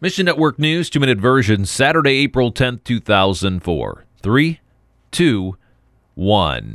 Mission Network News, 2-minute version, Saturday, April 10th, 2004. 3, 2, 1.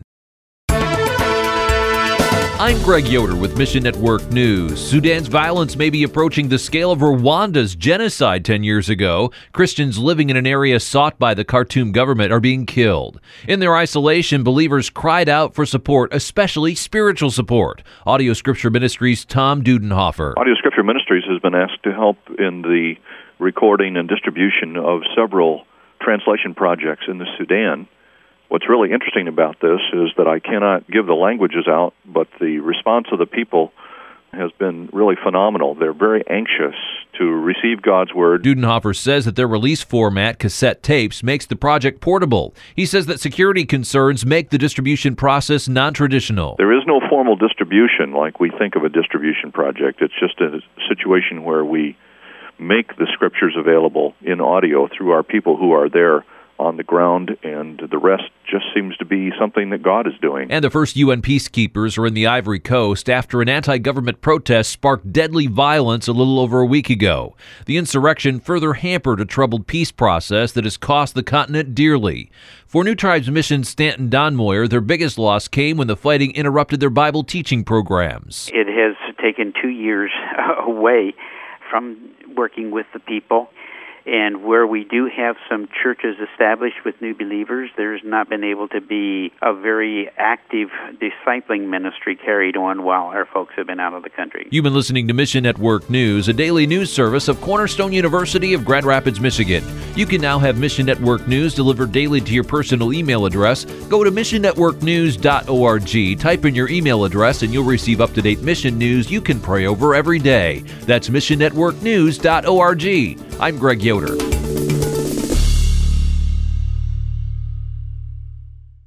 I'm Greg Yoder with Mission Network News. Sudan's violence may be approaching the scale of Rwanda's genocide 10 years ago. Christians living in an area sought by the Khartoum government are being killed. In their isolation, believers cried out for support, especially spiritual support. Audio Scripture Ministries' Tom Dudenhofer. Audio Scripture Ministries has been asked to help in the recording and distribution of several translation projects in the Sudan. What's really interesting about this is that I cannot give the languages out, but the response of the people has been really phenomenal. They're very anxious to receive God's Word. Dudenhofer says that their release format, cassette tapes, makes the project portable. He says that security concerns make the distribution process non-traditional. There is no formal distribution like we think of a distribution project. It's just a situation where we make the Scriptures available in audio through our people who are there on the ground, and the rest just seems to be something that God is doing. And the first UN peacekeepers are in the Ivory Coast after an anti-government protest sparked deadly violence a little over a week ago. The insurrection further hampered a troubled peace process that has cost the continent dearly. For New Tribes Mission's Stanton Donmoyer, their biggest loss came when the fighting interrupted their Bible teaching programs. It has taken 2 years away from working with the people. And where we do have some churches established with new believers, there's not been able to be a very active discipling ministry carried on while our folks have been out of the country. You've been listening to Mission Network News, a daily news service of Cornerstone University of Grand Rapids, Michigan. You can now have Mission Network News delivered daily to your personal email address. Go to missionnetworknews.org, type in your email address, and you'll receive up-to-date mission news you can pray over every day. That's missionnetworknews.org. I'm Greg Yoder.